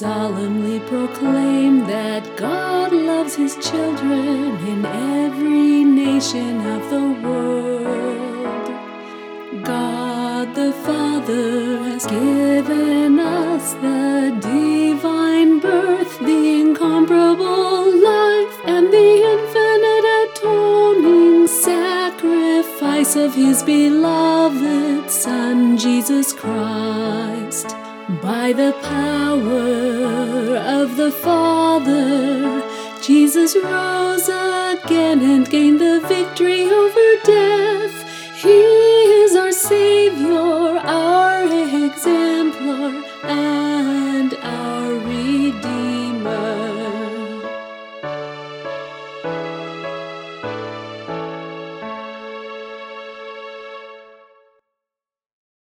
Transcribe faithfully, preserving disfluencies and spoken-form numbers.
solemnly proclaim that God loves His children in every nation of the world. God the Father has given us the divine birth, the incomparable life, and the infinite atoning sacrifice of His beloved Son, Jesus Christ. By the power of the Father, Jesus rose again and gained the victory